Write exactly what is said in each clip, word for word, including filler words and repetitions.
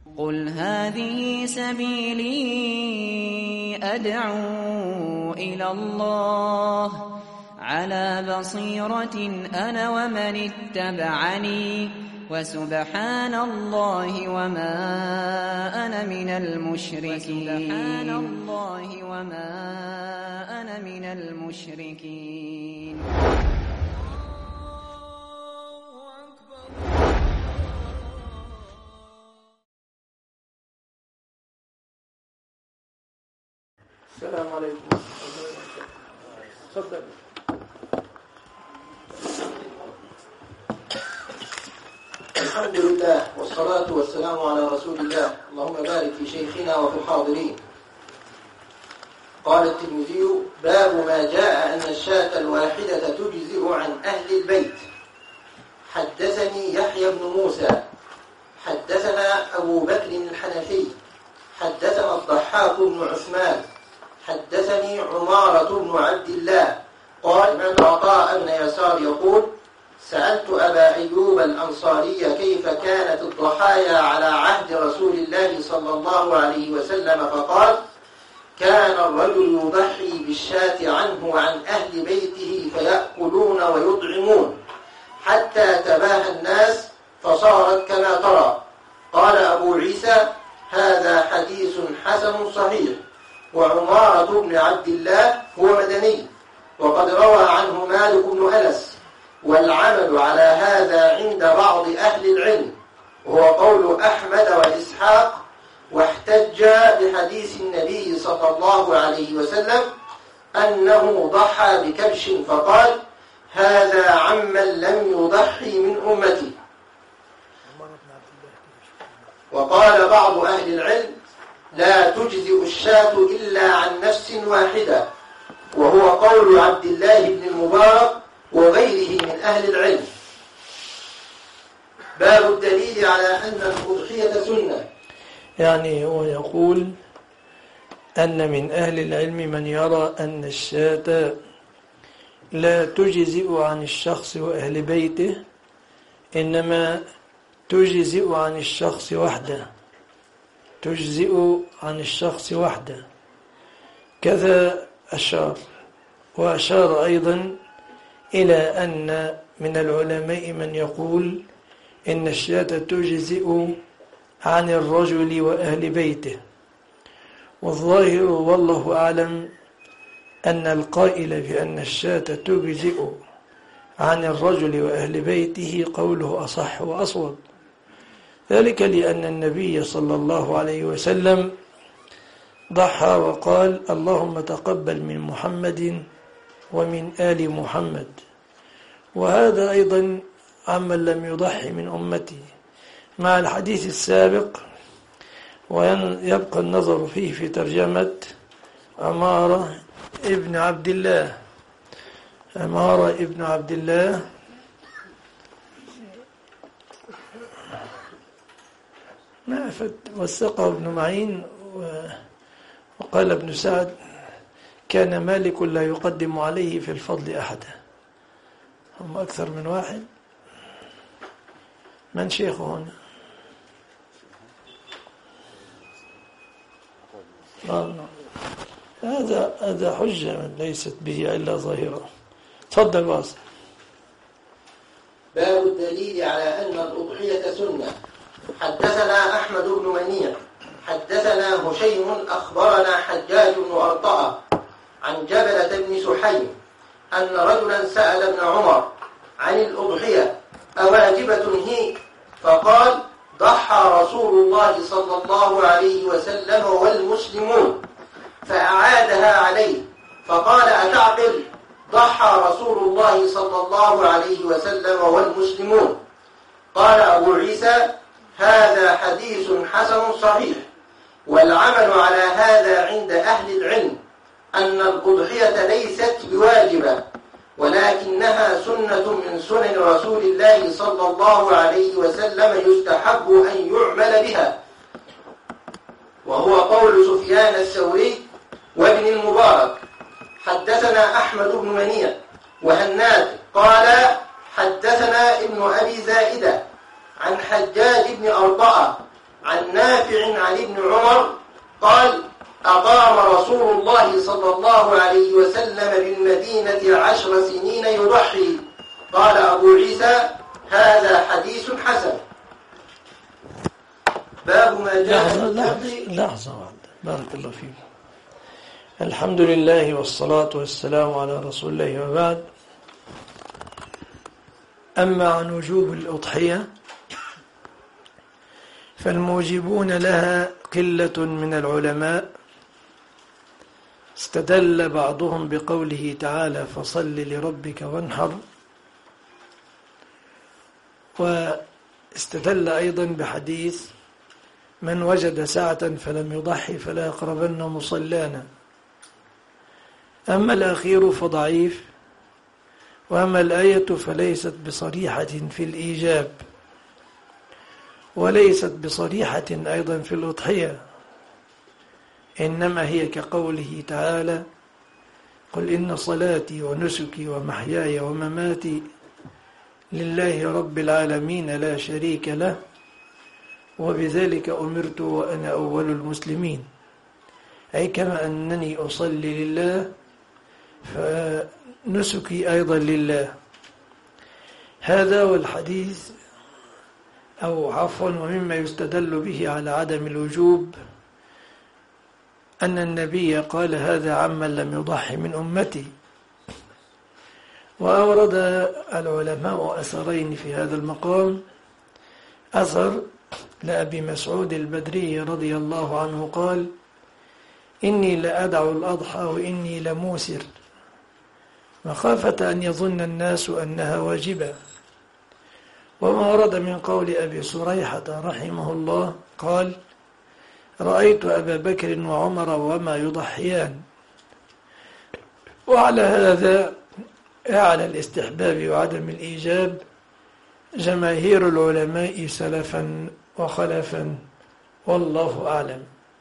قل هذه سبيلي أدعو إلى الله على بصيرة أنا ومن اتبعني وسبحان الله وما أنا من المشركين سبحان الله وما أنا من المشركين. السلام عليكم. تفضل. الحمد لله والصلاة والسلام على رسول الله. اللهم بارك في شيخنا وفي الحاضرين. قال الترمذي: باب ما جاء أن الشاة الواحدة تجزئ عن أهل البيت. حدثني يحيى بن موسى حدثنا أبو بكر الحنفي حدثنا الضحاك بن عثمان حدثني عمارة بن عبد الله قال: سمعت عطاء بن يسار يقول: سألت أبا أيوب الأنصاري كيف كانت الضحايا على عهد رسول الله صلى الله عليه وسلم، فقال: كان الرجل يضحي بالشاة عنه وعن أهل بيته فيأكلون ويطعمون حتى تباهى الناس فصارت كما ترى. قال أبو عيسى: هذا حديث حسن صحيح. وعمارة بن عبد الله هو مدني، وقد روى عنه مالك بن أنس، والعمل على هذا عند بعض أهل العلم، وهو قول أحمد وإسحاق، واحتج بحديث النبي صلى الله عليه وسلم أنه ضحى بكبش فقال: هذا عمن لم يضحي من أمتي. وقال بعض أهل العلم: لا تجزئ الشاة إلا عن نفس واحدة، وهو قول عبد الله بن المبارك وغيره من أهل العلم. باب الدليل على أن الأضحية سنة. يعني هو يقول أن من أهل العلم من يرى أن الشاة لا تجزئ عن الشخص وأهل بيته، إنما تجزئ عن الشخص وحده، تجزئ عن الشخص وحده. كذا أشار، وأشار أيضا إلى أن من العلماء من يقول إن الشاة تجزئ عن الرجل وأهل بيته. والظاهر والله أعلم أن القائل بأن الشاة تجزئ عن الرجل وأهل بيته قوله أصح وأصوب، ذلك لأن النبي صلى الله عليه وسلم ضحى وقال: اللهم تقبل من محمد ومن آل محمد. وهذا أيضا عمن لم يضحي من أمته، مع الحديث السابق. ويبقى النظر فيه في ترجمة عمارة ابن عبد الله. عمارة ابن عبد الله ما وثقه ابن معين، وقال ابن سعد: كان مالك لا يقدم عليه في الفضل أحدا. هم أكثر من واحد. من شيخه هنا؟ هذا هذا حجة ليست به إلا ظاهرة. تفضل واصل. باب الدليل على أن الأضحية سنة. حدثنا أحمد بن منيع حدثنا هشيم أخبرنا حجاج بن أرطاء عن جبلة بن سحيم أن رجلا سأل ابن عمر عن الأضحية أواجبة هي؟ فقال: ضحى رسول الله صلى الله عليه وسلم والمسلمون، فأعادها عليه فقال: أتعقل؟ ضحى رسول الله صلى الله عليه وسلم والمسلمون. قال أبو عيسى: هذا حديث حسن صحيح. والعمل على هذا عند أهل العلم أن الأضحية ليست بواجبة، ولكنها سنة من سنن رسول الله صلى الله عليه وسلم يستحب أن يعمل بها، وهو قول سفيان الثوري وابن المبارك. حدثنا أحمد بن منيع وهناد قال حدثنا ابن أبي زائدة عن حجاج بن أرطاء عن نافع عن ابن عمر قال أقام رسول الله صلى الله عليه وسلم بالمدينة عشر سنين يضحي. قال أبو عيسى هذا حديث حسن. باب ما جاء لحظة لحظة لحظة واحدة. بارك الله فيك. الحمد لله والصلاة والسلام على رسول الله وبعد. أما عن وجوب الأضحية فالموجبون لها قلة من العلماء، استدل بعضهم بقوله تعالى فصل لربك وانحر، واستدل أيضا بحديث من وجد ساعة فلم يضحي فلا يقربن مصلانا. أما الأخير فضعيف، وأما الآية فليست بصريحة في الإيجاب، وليست بصريحة أيضا في الأضحية، إنما هي كقوله تعالى قل إن صلاتي ونسكي ومحياي ومماتي لله رب العالمين لا شريك له وبذلك أمرت وأنا أول المسلمين، أي كما أنني أصلي لله فنسكي أيضا لله. هذا والحديث أو عفوا ومما يستدل به على عدم الوجوب أن النبي قال هذا عمن لم يضحي من أمتي. وأورد العلماء أثرين في هذا المقام. أثر لأبي مسعود البدري رضي الله عنه قال إني لأدع الأضحى وإني لموسر مخافة أن يظن الناس أنها واجبة. وما ورد من قول أبي سريحة رحمه الله قال رأيت أبا بكر وعمر وما يضحيان. وعلى هذا على الاستحباب وعدم الإيجاب جماهير العلماء سلفا وخلفا، والله أعلم.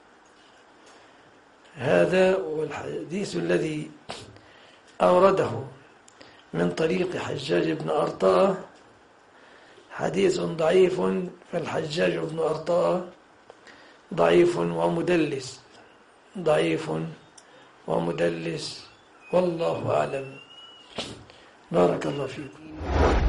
هذا والحديث الذي أورده من طريق حجاج بن أرطاة حديث ضعيف، فالحجاج بن أرطاة ضعيف ومدلس ضعيف ومدلس والله أعلم. بارك الله فيكم.